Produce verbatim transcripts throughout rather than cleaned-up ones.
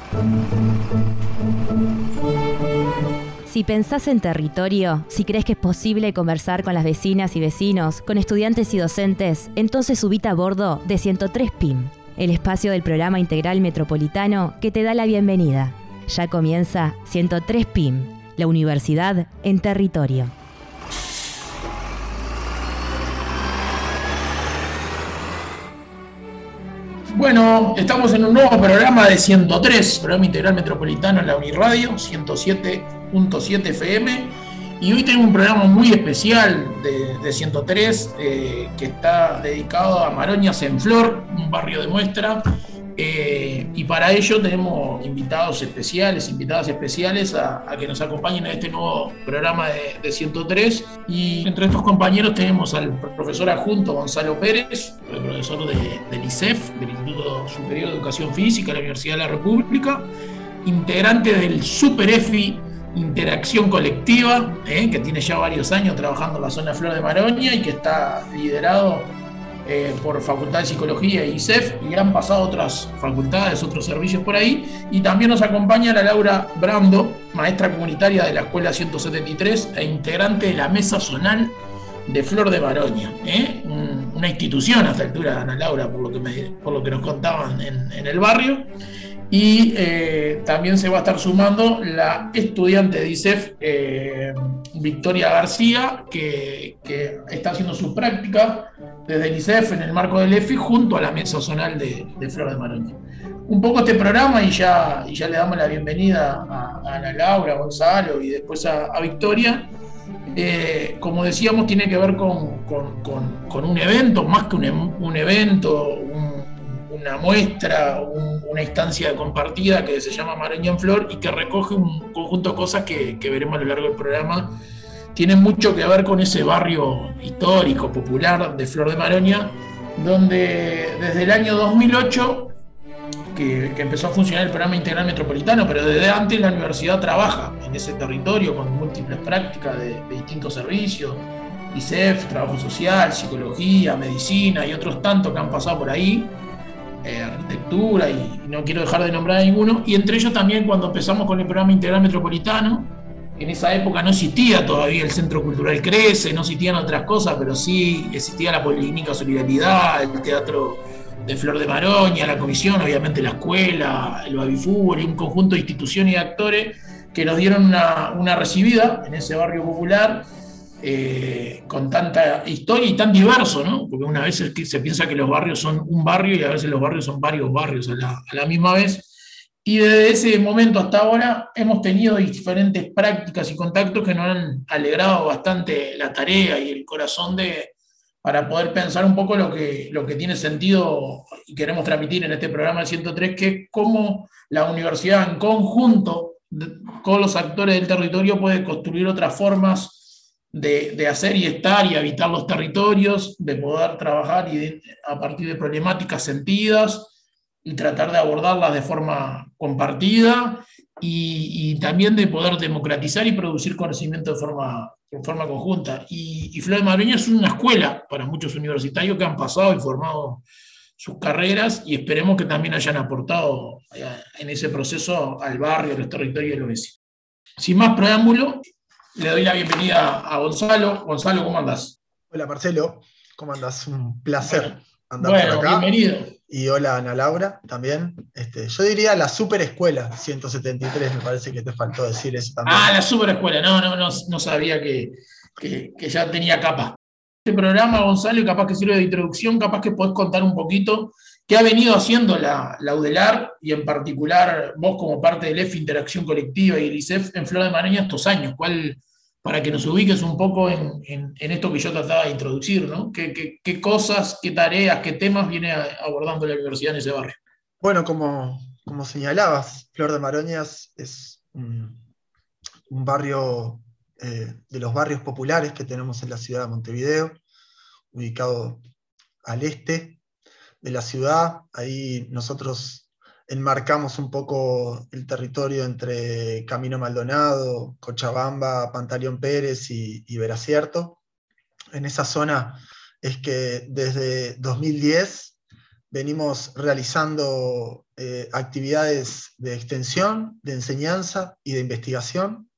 Si pensás en territorio, si crees que es posible conversar con las vecinas y vecinos, con estudiantes y docentes, entonces subite a bordo de ciento tres P I M, el espacio del Programa Integral Metropolitano que te da la bienvenida. Ya comienza ciento tres P I M, la universidad en territorio. Bueno, estamos en un nuevo programa de ciento tres, Programa Integral Metropolitano en la Uniradio, ciento siete punto siete F M, y hoy tengo un programa muy especial de, de ciento tres eh, que está dedicado a Maroñas en Flor, un barrio de muestra, eh, y para ello tenemos invitados especiales, invitadas especiales a, a que nos acompañen en este nuevo programa de, de ciento tres, y entre estos compañeros tenemos al profesor adjunto Gonzalo Pérez, el profesor de, del I C E F, del Instituto Superior de Educación Física de la Universidad de la República, integrante del Super E F I Interacción Colectiva, eh, que tiene ya varios años trabajando en la zona Flor de Maroña y que está liderado eh, por Facultad de Psicología y I C E F, y han pasado otras facultades, otros servicios por ahí. Y también nos acompaña la Laura Brando, maestra comunitaria de la Escuela ciento setenta y tres e integrante de la Mesa Zonal de Flor de Maroña, ¿eh? Una institución a esta altura, Ana Laura, por lo que, me, por lo que nos contaban en, en el barrio. Y eh, también se va a estar sumando la estudiante de I C E F, eh, Victoria García, que, que está haciendo su práctica desde el I C E F en el marco del E F I junto a la Mesa Zonal de, de Flor de Maroña. Un poco este programa, y ya, y ya le damos la bienvenida a, a Ana Laura, a Gonzalo y después a, a Victoria. Eh, como decíamos, tiene que ver con, con, con, con un evento, más que un, un evento, un, una muestra, un, una instancia compartida que se llama Maroña en Flor y que recoge un conjunto de cosas que, que veremos a lo largo del programa. Tienen mucho que ver con ese barrio histórico, popular de Flor de Maroña, donde desde el año dos mil ocho, que, que empezó a funcionar el Programa Integral Metropolitano, pero desde antes la universidad trabaja en ese territorio con múltiples prácticas de, de distintos servicios, I C E F, trabajo social, psicología, medicina y otros tantos que han pasado por ahí, eh, arquitectura, y no quiero dejar de nombrar a ninguno. Y entre ellos también, cuando empezamos con el Programa Integral Metropolitano, en esa época no existía todavía el Centro Cultural Crece, no existían otras cosas, pero sí existía la Policlínica Solidaridad, el Teatro de Flor de Maroña, la comisión, obviamente la escuela, el babifútbol y un conjunto de instituciones y actores que nos dieron una, una recibida en ese barrio popular, eh, con tanta historia y tan diverso, ¿no? Porque una vez se piensa que los barrios son un barrio y a veces los barrios son varios barrios a la, a la misma vez. Y desde ese momento hasta ahora hemos tenido diferentes prácticas y contactos que nos han alegrado bastante la tarea y el corazón de, para poder pensar un poco lo que, lo que tiene sentido y queremos transmitir en este programa de ciento tres, que es cómo la universidad en conjunto de, con los actores del territorio puede construir otras formas de, de hacer y estar y habitar los territorios, de poder trabajar y de, a partir de problemáticas sentidas, y tratar de abordarlas de forma compartida, y, y también de poder democratizar y producir conocimiento de forma, de forma conjunta. Y, y Flor de Maroña es una escuela para muchos universitarios que han pasado y formado sus carreras, y esperemos que también hayan aportado en ese proceso al barrio, a los territorios de los vecinos. Sin más preámbulo, le doy la bienvenida a Gonzalo. Gonzalo, ¿cómo andás? Hola Marcelo, ¿cómo andás? Un placer Bueno, andar bueno, por acá. Bienvenido. Y hola Ana Laura también. Este, yo diría la super escuela ciento setenta y tres, me parece que te faltó decir eso también. Ah, la super escuela, no, no, no, no sabía que, que, que ya tenía capa. Este programa, Gonzalo, y capaz que sirve de introducción, capaz que podés contar un poquito qué ha venido haciendo la, la UDELAR, y en particular vos como parte del E F I Interacción Colectiva y el I C E F en Flor de Maroña estos años. ¿Cuál, para que nos ubiques un poco en, en, en esto que yo trataba de introducir, ¿no? ¿Qué, qué, qué cosas, qué tareas, qué temas viene abordando la universidad en ese barrio? Bueno, como, como señalabas, Flor de Maroñas es un, un barrio eh, de los barrios populares que tenemos en la ciudad de Montevideo, ubicado al este de la ciudad. Ahí nosotros enmarcamos un poco el territorio entre Camino Maldonado, Cochabamba, Pantaleón Pérez y, y Veracierto. En esa zona es que desde dos mil diez venimos realizando eh, actividades de extensión, de enseñanza y de investigación.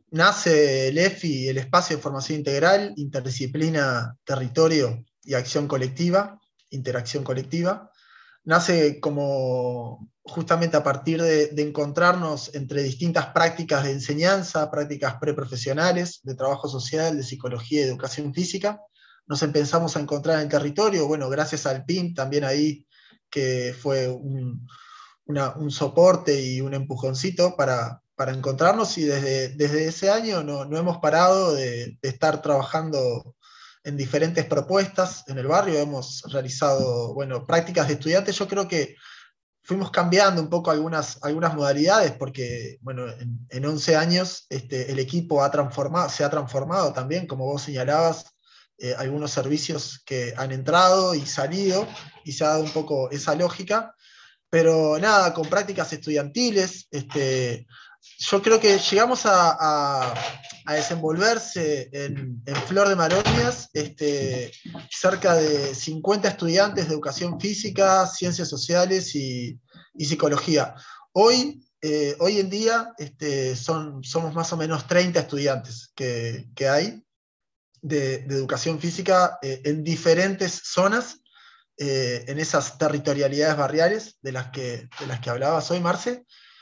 Nace el E F I, el Espacio de Formación Integral, Interdisciplina, Territorio y Acción Colectiva, Interacción Colectiva. Nace como justamente a partir de, de encontrarnos entre distintas prácticas de enseñanza, prácticas preprofesionales, de trabajo social, de psicología y educación física. Nos empezamos a encontrar en el territorio, bueno, gracias al P I M también ahí, que fue un, una, un soporte y un empujoncito para, para encontrarnos, y desde, desde ese año no, no hemos parado de, de estar trabajando en diferentes propuestas en el barrio. Hemos realizado, bueno, prácticas de estudiantes. Yo creo que fuimos cambiando un poco algunas, algunas modalidades, porque bueno, en, en once años este, el equipo ha transformado, se ha transformado también, como vos señalabas, eh, algunos servicios que han entrado y salido, y se ha dado un poco esa lógica, pero nada, con prácticas estudiantiles. Este, yo creo que llegamos a, a, a desenvolverse en, en Flor de Maroñas este, cerca de cincuenta estudiantes de educación física, ciencias sociales y, y psicología. Hoy, eh, hoy en día este, son, somos más o menos treinta estudiantes que, que hay de, de educación física eh, en diferentes zonas, eh, en esas territorialidades barriales de las que, de las que hablabas hoy, Marce.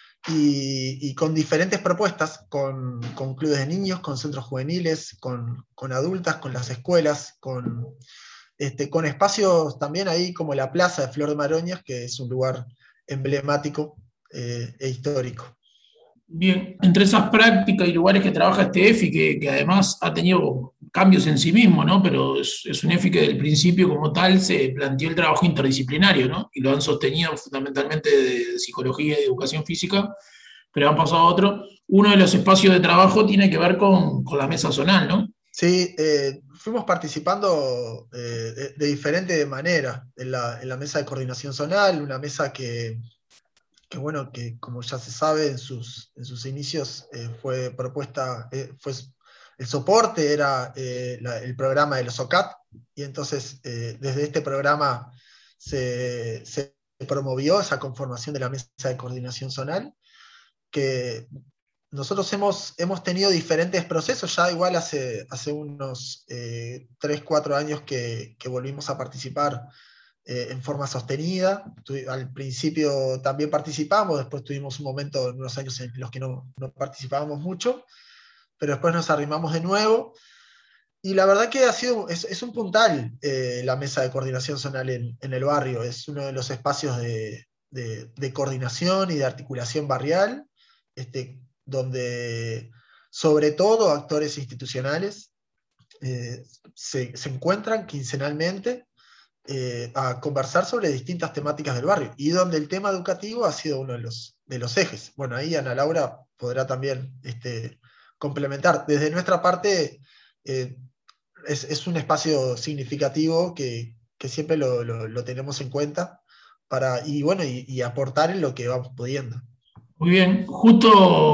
Y, y con diferentes propuestas, con, con clubes de niños, con centros juveniles, con, con adultas, con las escuelas, con, este, con espacios también ahí como la Plaza de Flor de Maroñas, que es un lugar emblemático eh, e histórico. Bien, entre esas prácticas y lugares que trabaja este E F I, que, que además ha tenido cambios en sí mismo, ¿no? Pero es, es un E F I que desde el principio como tal se planteó el trabajo interdisciplinario, ¿no? Y lo han sostenido fundamentalmente de psicología y de educación física, pero han pasado a otro. Uno de los espacios de trabajo tiene que ver con, con la mesa zonal, ¿no? Sí, eh, fuimos participando eh, de, de diferente manera en la, en la mesa de coordinación zonal, una mesa que... que bueno, que como ya se sabe, en sus, en sus inicios eh, fue propuesta, eh, fue, el soporte era eh, la, el programa de los O C A T, y entonces eh, desde este programa se, se promovió esa conformación de la mesa de coordinación zonal, que nosotros hemos, hemos tenido diferentes procesos, ya igual hace, hace unos eh, tres, cuatro años que, que volvimos a participar Eh, en forma sostenida. Al principio también participamos, después tuvimos un momento, unos años en los que no, no participábamos mucho, pero después nos arrimamos de nuevo, y la verdad que ha sido, es, es un puntal eh, la mesa de coordinación zonal en, en el barrio. Es uno de los espacios de, de, de coordinación y de articulación barrial, este, donde sobre todo actores institucionales eh, se, se encuentran quincenalmente Eh, a conversar sobre distintas temáticas del barrio, y donde el tema educativo ha sido uno de los, de los ejes. Bueno, ahí Ana Laura podrá también este, complementar. Desde nuestra parte, eh, es, es un espacio significativo que, que siempre lo, lo, lo tenemos en cuenta para, y, bueno, y, y aportar en lo que vamos pudiendo. Muy bien, justo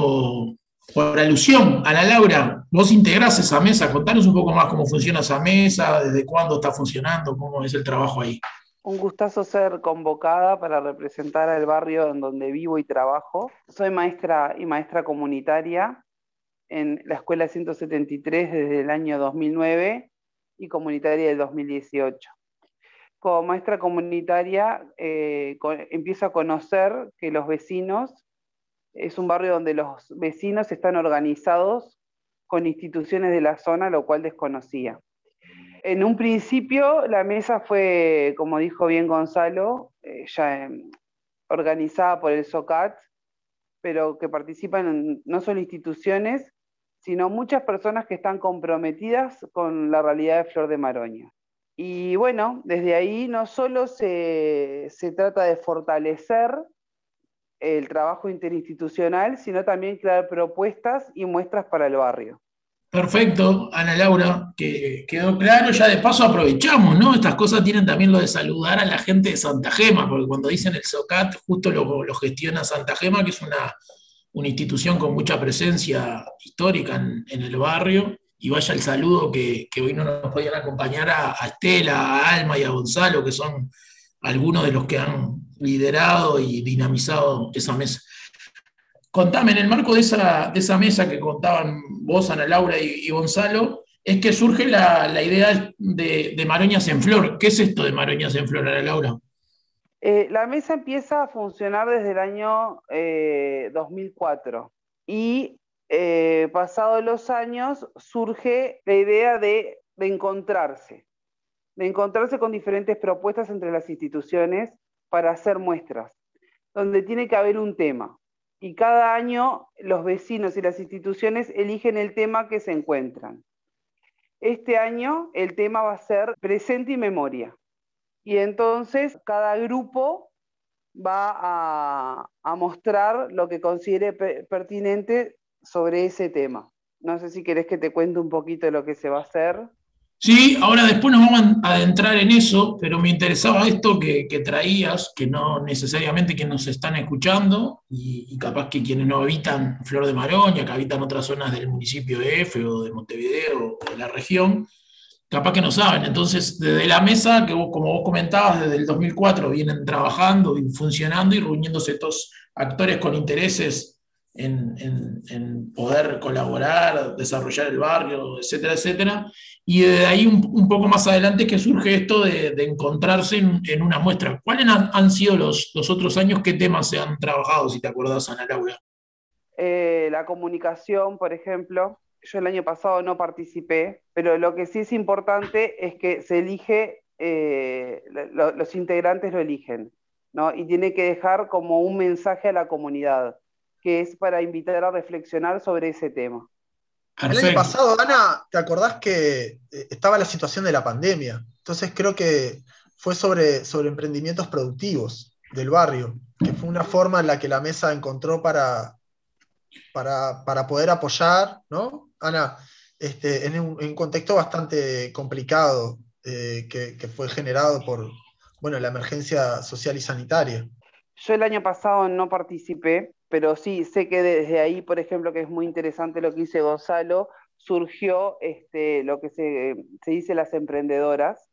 por alusión, Ana Laura, vos integrás esa mesa, contanos un poco más cómo funciona esa mesa, desde cuándo está funcionando, cómo es el trabajo ahí. Un gustazo ser convocada para representar al barrio en donde vivo y trabajo. Soy maestra y maestra comunitaria en la Escuela ciento setenta y tres desde el año dos mil nueve y comunitaria del dos mil dieciocho. Como maestra comunitaria eh, con, empiezo a conocer que los vecinos, es un barrio donde los vecinos están organizados con instituciones de la zona, lo cual desconocía. En un principio la mesa fue, como dijo bien Gonzalo, eh, ya eh, organizada por el S O C A T, pero que participan en, no solo instituciones, sino muchas personas que están comprometidas con la realidad de Flor de Maroña. Y bueno, desde ahí no solo se, se trata de fortalecer el trabajo interinstitucional, sino también crear propuestas y muestras para el barrio. Perfecto, Ana Laura, que quedó claro. Ya de paso aprovechamos, ¿no? Estas cosas tienen también lo de saludar a la gente de Santa Gema, porque cuando dicen el S O C A T, justo lo, lo gestiona Santa Gema, que es una, una institución con mucha presencia histórica en, en el barrio. Y vaya el saludo que, que hoy no nos podían acompañar a, a Estela, a Alma y a Gonzalo, que son algunos de los que han liderado y dinamizado esa mesa. Contame, en el marco de esa, de esa mesa que contaban vos, Ana Laura y, y Gonzalo, es que surge la, la idea de, de Maroñas en Flor. ¿Qué es esto de Maroñas en Flor, Ana Laura? Eh, la mesa empieza a funcionar desde el año eh, dos mil cuatro y eh, pasados los años surge la idea de, de encontrarse, de encontrarse con diferentes propuestas entre las instituciones para hacer muestras, donde tiene que haber un tema. Y cada año los vecinos y las instituciones eligen el tema que se encuentran. Este año el tema va a ser presente y memoria. Y entonces cada grupo va a, a mostrar lo que considere pe- pertinente sobre ese tema. No sé si querés que te cuente un poquito de lo que se va a hacer. Sí, ahora después nos vamos a adentrar en eso, pero me interesaba esto que, que traías, que no necesariamente quienes nos están escuchando, y, y capaz que quienes no habitan Flor de Maroña, que habitan otras zonas del municipio de F o de Montevideo o de la región, capaz que no saben. Entonces, desde la mesa, que vos, como vos comentabas, desde el dos mil cuatro vienen trabajando y funcionando y reuniéndose estos actores con intereses en, en- en poder colaborar, desarrollar el barrio, etcétera, etcétera. Y de ahí un, un poco más adelante que surge esto de, de encontrarse en, en una muestra. ¿Cuáles han, han sido los, los otros años? ¿Qué temas se han trabajado, si te acordás, Ana Laura? Eh, la comunicación, por ejemplo, yo el año pasado no participé, pero lo que sí es importante es que se elige, eh, lo- los integrantes lo eligen, ¿no? Y tiene que dejar como un mensaje a la comunidad, que es para invitar a reflexionar sobre ese tema. El año Perfecto. pasado, Ana, ¿te acordás que eh, estaba la situación de la pandemia? Entonces creo que fue sobre, sobre emprendimientos productivos del barrio, que fue una forma en la que la mesa encontró para, para, para poder apoyar, ¿no? Ana, este, en, un, en un contexto bastante complicado eh, que, que fue generado por, bueno, la emergencia social y sanitaria. Yo el año pasado no participé, pero sí sé que desde ahí, por ejemplo, que es muy interesante lo que dice Gonzalo, surgió este, lo que se, se dice las emprendedoras,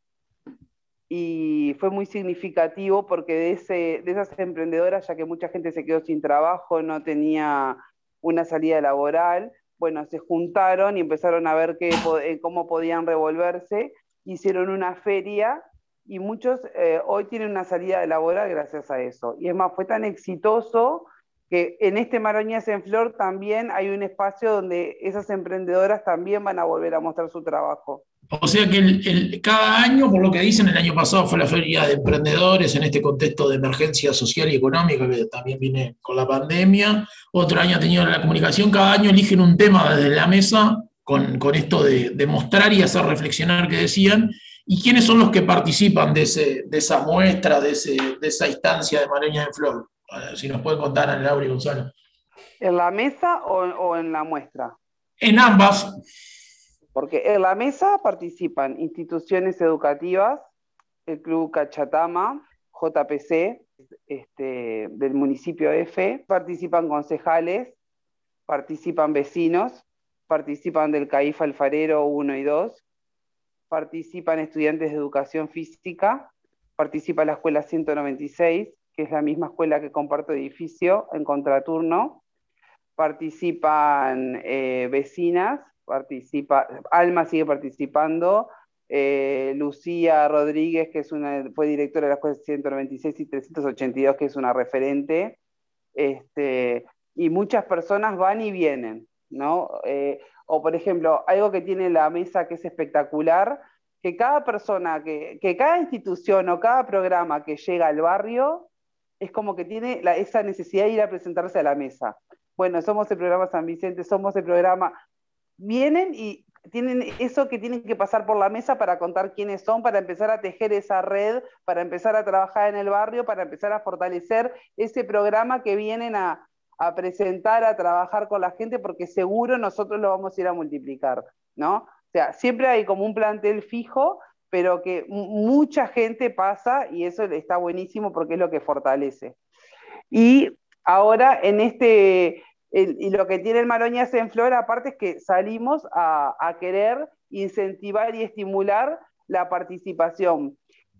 y fue muy significativo porque de, ese, de esas emprendedoras, ya que mucha gente se quedó sin trabajo, no tenía una salida laboral, bueno, se juntaron y empezaron a ver qué, eh, cómo podían revolverse, hicieron una feria y muchos eh, hoy tienen una salida laboral gracias a eso. Y es más, fue tan exitoso que en este Maroñas en Flor también hay un espacio donde esas emprendedoras también van a volver a mostrar su trabajo. O sea que el- el- cada año, por lo que dicen, el año pasado fue la feria de emprendedores en este contexto de emergencia social y económica que también viene con la pandemia. Otro año ha tenido la comunicación. Cada año eligen un tema desde la mesa con, con esto de, de mostrar y hacer reflexionar que decían. ¿Y quiénes son los que participan de, ese, de esa muestra, de, ese, de esa instancia de Mareña de Flor? A ver, si nos pueden contar, Ana Laura y Gonzalo. ¿En la mesa o, o en la muestra? En ambas. Porque en la mesa participan instituciones educativas, el Club Cachatama, J P C, este, del municipio F, participan concejales, participan vecinos, participan del CAIF Alfarero uno y dos, participan estudiantes de educación física, participa la escuela ciento noventa y seis, que es la misma escuela que comparto edificio en contraturno, participan eh, vecinas, participa, Alma sigue participando, eh, Lucía Rodríguez, que es una, fue directora de la escuela ciento noventa y seis y trescientos ochenta y dos, que es una referente, este, y muchas personas van y vienen, ¿no? Eh, o por ejemplo, algo que tiene la mesa que es espectacular, que cada persona, que, que cada institución o cada programa que llega al barrio, es como que tiene la, esa necesidad de ir a presentarse a la mesa. Bueno, somos el programa San Vicente, somos el programa, vienen y tienen eso que tienen que pasar por la mesa para contar quiénes son, para empezar a tejer esa red, para empezar a trabajar en el barrio, para empezar a fortalecer ese programa que vienen a, a presentar, a trabajar con la gente, porque seguro nosotros lo vamos a ir a multiplicar, ¿no? O sea, siempre hay como un plantel fijo, pero que mucha gente pasa y eso está buenísimo porque es lo que fortalece. Y ahora en este, el, y lo que tiene el Maroñas en Flor, aparte es que salimos a, a querer incentivar y estimular la participación.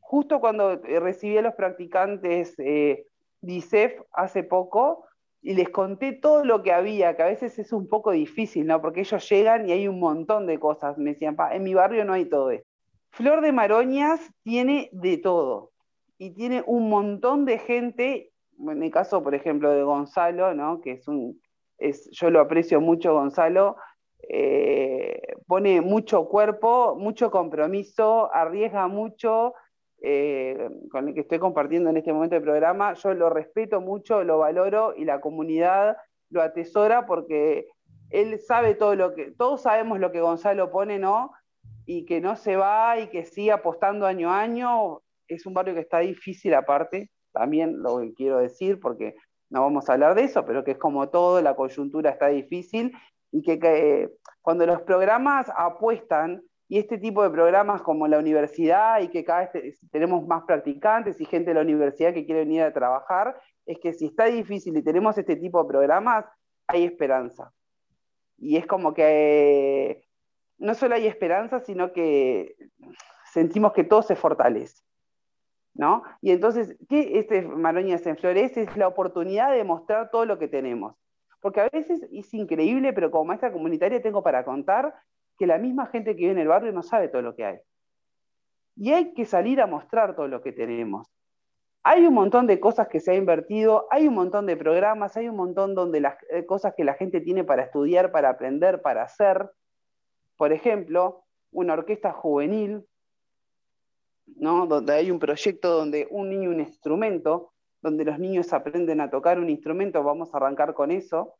justo cuando recibí a los practicantes eh, D I C E F hace poco, y les conté todo lo que había, que a veces es un poco difícil, ¿no? Porque ellos llegan y hay un montón de cosas. Me decían, pa, en mi barrio no hay todo esto. Flor de Maroñas tiene de todo, y tiene un montón de gente, en el caso, por ejemplo, de Gonzalo, ¿no? Que es un, es, yo lo aprecio mucho, Gonzalo, eh, pone mucho cuerpo, mucho compromiso, arriesga mucho, eh, con el que estoy compartiendo en este momento el programa. Yo lo respeto mucho, lo valoro, y la comunidad lo atesora, porque él sabe todo lo que, todos sabemos lo que Gonzalo pone, ¿no? Y que no se va y que sigue apostando año a año. Es un barrio que está difícil aparte, también lo que quiero decir, porque no vamos a hablar de eso, pero que es como todo, la coyuntura está difícil, y que, que cuando los programas apuestan, y este tipo de programas como la universidad, y que cada vez te, tenemos más practicantes y gente de la universidad que quiere venir a trabajar, es que si está difícil y tenemos este tipo de programas, hay esperanza. Y es como que no solo hay esperanza, sino que sentimos que todo se fortalece, ¿no? Y entonces, ¿qué este Maroñas en Flores? Es la oportunidad de mostrar todo lo que tenemos. Porque a veces es increíble, pero como maestra comunitaria tengo para contar que la misma gente que vive en el barrio no sabe todo lo que hay. Y hay que salir a mostrar todo lo que tenemos. Hay un montón de cosas que se ha invertido, hay un montón de programas, hay un montón de las eh, cosas que la gente tiene para estudiar, para aprender, para hacer. Por ejemplo, una orquesta juvenil, ¿no? Donde hay un proyecto donde un niño un instrumento, donde los niños aprenden a tocar un instrumento. Vamos a arrancar con eso.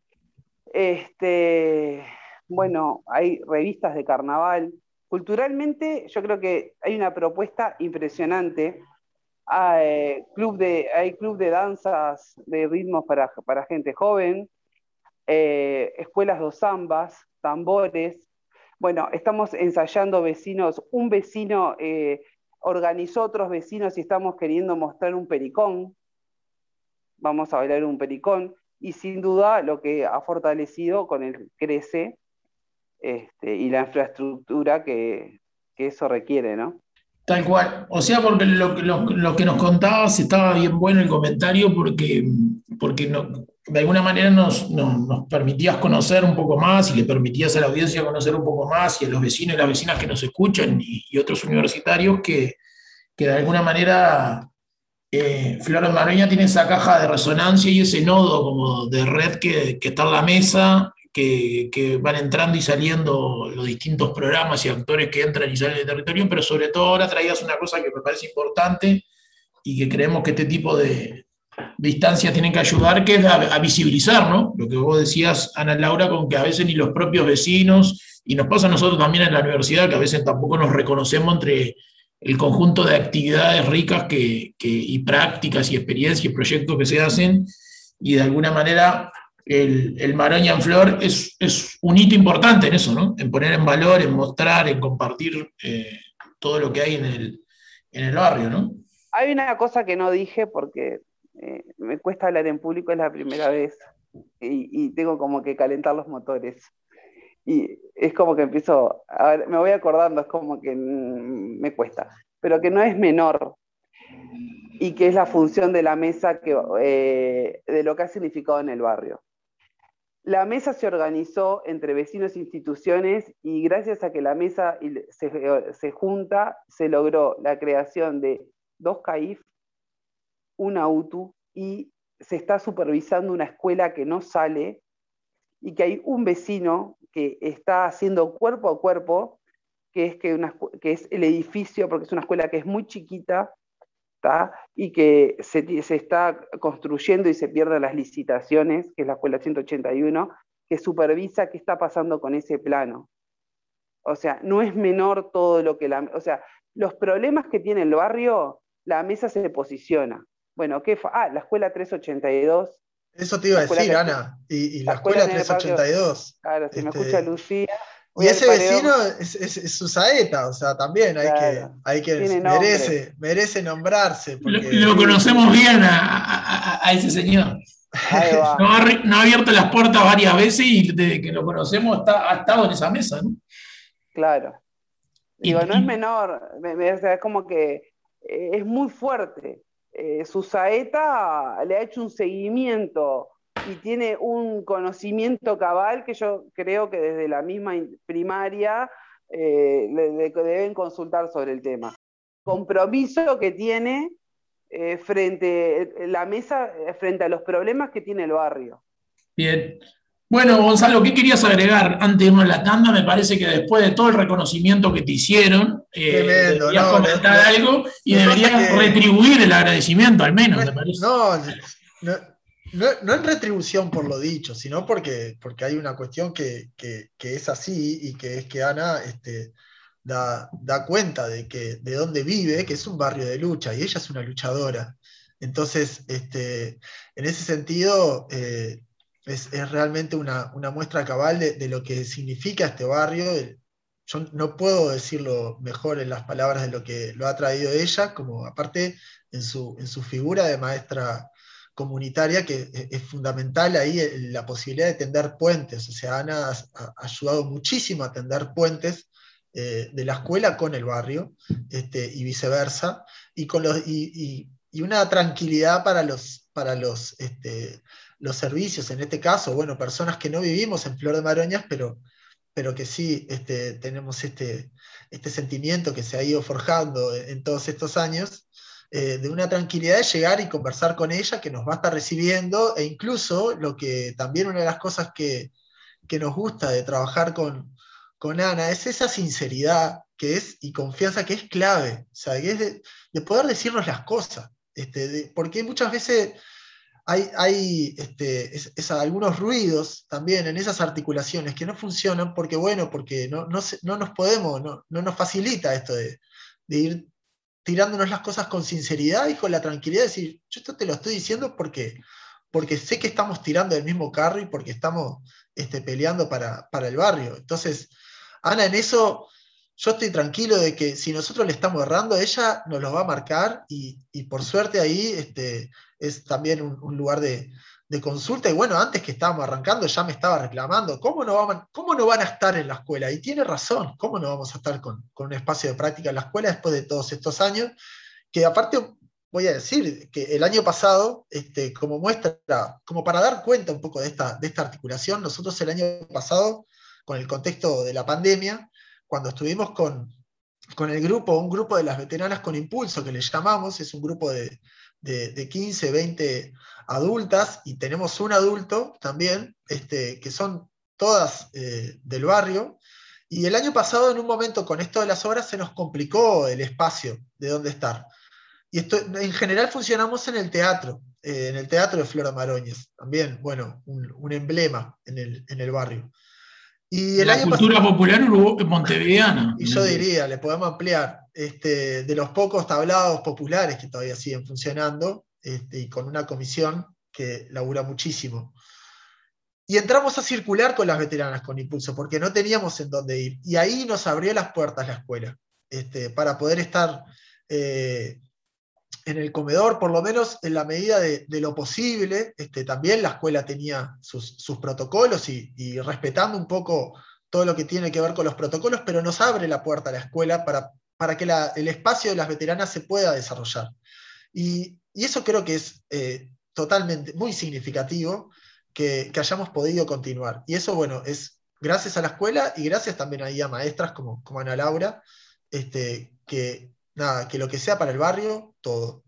Este, bueno, hay revistas de carnaval. Culturalmente, yo creo que hay una propuesta impresionante. Hay club de, hay club de danzas de ritmos para, para gente joven, eh, escuelas de zambas, tambores. Bueno, estamos ensayando vecinos. Un vecino eh, organizó otros vecinos y estamos queriendo mostrar un pericón. Vamos a bailar un pericón. Y sin duda lo que ha fortalecido con el Crece este, y la infraestructura que, que eso requiere, ¿no? Tal cual. O sea, porque lo, lo, lo que nos contabas estaba bien bueno el comentario, porque, porque no, de alguna manera nos, nos, nos permitías conocer un poco más, y le permitías a la audiencia conocer un poco más, y a los vecinos y las vecinas que nos escuchan, y, y otros universitarios, que, que de alguna manera eh, Flor de Maroña tiene esa caja de resonancia y ese nodo como de red que, que está en la mesa, que, que van entrando y saliendo los distintos programas y actores que entran y salen del territorio, pero sobre todo ahora traías una cosa que me parece importante y que creemos que este tipo de, de instancias tienen que ayudar, que es a, a visibilizar, ¿no? Lo que vos decías, Ana Laura, con que a veces ni los propios vecinos, y nos pasa a nosotros también en la universidad, que a veces tampoco nos reconocemos entre el conjunto de actividades ricas que, que, y prácticas y experiencias y proyectos que se hacen, y de alguna manera el, el Maroña en Flor es, es un hito importante en eso, ¿no? En poner en valor, en mostrar, en compartir eh, todo lo que hay en el, en el barrio, ¿no? Hay una cosa que no dije porque eh, me cuesta hablar en público, es la primera vez, y, y tengo como que calentar los motores. Y es como que empiezo, a ver, me voy acordando, es como que mmm, me cuesta, pero que no es menor, y que es la función de la mesa, que, eh, de lo que ha significado en el barrio. La mesa se organizó entre vecinos e instituciones, y gracias a que la mesa se, se junta, se logró la creación de dos C A I F, una U T U, y se está supervisando una escuela que no sale, y que hay un vecino que está haciendo cuerpo a cuerpo, que es, que una, que es el edificio, porque es una escuela que es muy chiquita, ¿tá? Y que se, se está construyendo y se pierden las licitaciones, que es la escuela ciento ochenta y uno, que supervisa qué está pasando con ese plano. O sea, no es menor todo lo que la... O sea, los problemas que tiene el barrio, la mesa se posiciona. Bueno, ¿qué fue? Ah, la escuela trescientos ochenta y dos. Eso te iba a decir, que, Ana. Y, y la, la escuela, escuela trescientos ochenta y dos. Claro, si este, me escucha Lucía. Y ese vecino es, es, es su saeta, o sea, también hay claro, que, hay que merece, merece nombrarse. Porque... Lo, lo conocemos bien a, a, a ese señor. No ha, no ha abierto las puertas varias veces, y desde que lo conocemos está, ha estado en esa mesa, ¿no? Claro. Digo, y, no es menor, es como que eh, es muy fuerte. Eh, su saeta le ha hecho un seguimiento y tiene un conocimiento cabal que yo creo que desde la misma primaria eh, le, le deben consultar sobre el tema. Compromiso que tiene eh, frente a la mesa, frente a los problemas que tiene el barrio. Bien. Bueno, Gonzalo, ¿qué querías agregar antes de irnos a la tanda? Me parece que después de todo el reconocimiento que te hicieron, eh, Tremendo, deberías no, comentar no, algo y no, deberías que, retribuir el agradecimiento, al menos, no, me parece. No, no, no, no en retribución por lo dicho, sino porque, porque hay una cuestión que, que, que es así, y que es que Ana este, da, da cuenta de, que, de dónde vive, que es un barrio de lucha, y ella es una luchadora. Entonces, este, en ese sentido, eh, es, es realmente una, una muestra cabal de, de lo que significa este barrio. Yo no puedo decirlo mejor en las palabras de lo que lo ha traído ella, como aparte en su, en su figura de maestra comunitaria, que es, es fundamental ahí la posibilidad de tender puentes. O sea, Ana ha, ha ayudado muchísimo a tender puentes eh, de la escuela con el barrio, este, y viceversa, y, con los, y, y, y una tranquilidad para los, para los, este, los servicios, en este caso, bueno, personas que no vivimos en Flor de Maroñas, pero pero que sí este, tenemos este, este sentimiento que se ha ido forjando en todos estos años, eh, de una tranquilidad de llegar y conversar con ella, que nos va a estar recibiendo, e incluso lo que también una de las cosas que, que nos gusta de trabajar con, con Ana es esa sinceridad que es, y confianza que es clave, o sea, que es de, de poder decirnos las cosas, este, de, porque muchas veces hay, hay este, es, es algunos ruidos también en esas articulaciones que no funcionan porque, bueno, porque no, no, se, no nos podemos, no, no nos facilita esto de, de ir tirándonos las cosas con sinceridad y con la tranquilidad de decir, yo esto te lo estoy diciendo porque, porque sé que estamos tirando del mismo carro y porque estamos este, peleando para, para el barrio. Entonces, Ana, en eso yo estoy tranquilo de que si nosotros le estamos errando, ella nos lo va a marcar, y, y por suerte ahí este, es también un, un lugar de, de consulta. Y bueno, antes que estábamos arrancando ya me estaba reclamando, ¿cómo no, van, ¿cómo no van a estar en la escuela? Y tiene razón, ¿cómo no vamos a estar con, con un espacio de práctica en la escuela después de todos estos años? Que aparte voy a decir que el año pasado, este, como muestra, como para dar cuenta un poco de esta, de esta articulación, nosotros el año pasado, con el contexto de la pandemia, cuando estuvimos con, con el grupo, un grupo de las veteranas con impulso, que le llamamos, es un grupo de, de, de quince, veinte adultas, y tenemos un adulto también, este, que son todas eh, del barrio, y el año pasado, en un momento con esto de las obras, se nos complicó el espacio de dónde estar. Y esto, en general funcionamos en el teatro, eh, en el teatro de Flor de Maroñas, también, bueno, un, un emblema en el, en el barrio. Y el la año cultura pasado, popular montevideana. y yo diría, le podemos ampliar, este, de los pocos tablados populares que todavía siguen funcionando, este, y con una comisión que labura muchísimo. Y entramos a circular con las veteranas con impulso, porque no teníamos en dónde ir. Y ahí nos abrió las puertas la escuela, este, para poder estar eh, en el comedor, por lo menos en la medida de, de lo posible. Este, también la escuela tenía sus, sus protocolos, y, y respetando un poco todo lo que tiene que ver con los protocolos, pero nos abre la puerta a la escuela para, para que la, el espacio de las veteranas se pueda desarrollar. Y, y eso creo que es eh, totalmente muy significativo, que, que hayamos podido continuar. Y eso, bueno, es gracias a la escuela, y gracias también ahí a maestras como, como Ana Laura, este, que, nada, que lo que sea para el barrio, todo.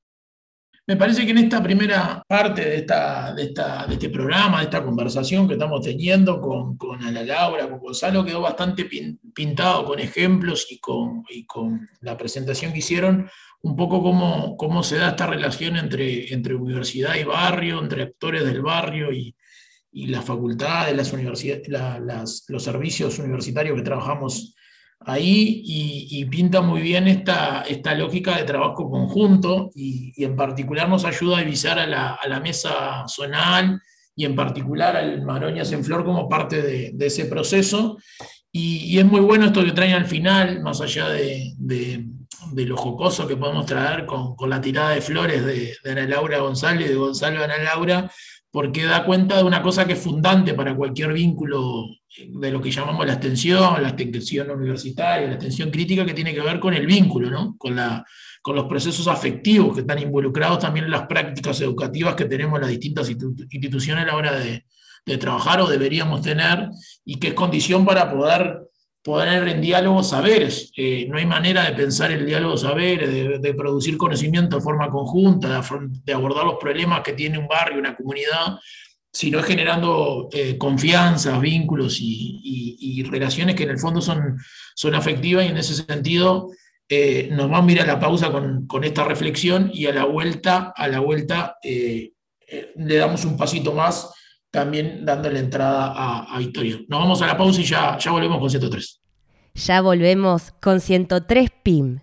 Me parece que en esta primera parte de, esta, de, esta, de este programa, de esta conversación que estamos teniendo con, con Ana Laura, con Gonzalo, quedó bastante pin, pintado con ejemplos y con, y con la presentación que hicieron, un poco cómo, cómo se da esta relación entre, entre universidad y barrio, entre actores del barrio y, y las facultades, las universidades, la, las, los servicios universitarios que trabajamos ahí, y, y pinta muy bien esta, esta lógica de trabajo conjunto, y, y en particular nos ayuda a divisar a la, a la mesa zonal, y en particular al Maroñas en Flor como parte de, de ese proceso, y, y es muy bueno esto que traen al final, más allá de, de, de lo jocoso que podemos traer con, con la tirada de flores de, de Ana Laura González, de Gonzalo a Ana Laura, porque da cuenta de una cosa que es fundante para cualquier vínculo de lo que llamamos la extensión, la extensión universitaria, la extensión crítica, que tiene que ver con el vínculo, ¿no? Con, la, con los procesos afectivos que están involucrados también en las prácticas educativas que tenemos las distintas instituciones a la hora de, de trabajar o deberíamos tener, y que es condición para poder poner en diálogo saberes. Eh, no hay manera de pensar el diálogo saberes, de, de producir conocimiento de forma conjunta, de, de abordar los problemas que tiene un barrio, una comunidad, sino generando eh, confianzas, vínculos y, y, y relaciones que en el fondo son, son afectivas, y en ese sentido eh, nos vamos a ir a la pausa con, con esta reflexión, y a la vuelta, a la vuelta eh, eh, le damos un pasito más, también dándole entrada a, a Victoria. Nos vamos a la pausa y ya, ya volvemos con ciento tres. Ya volvemos con ciento tres P I M.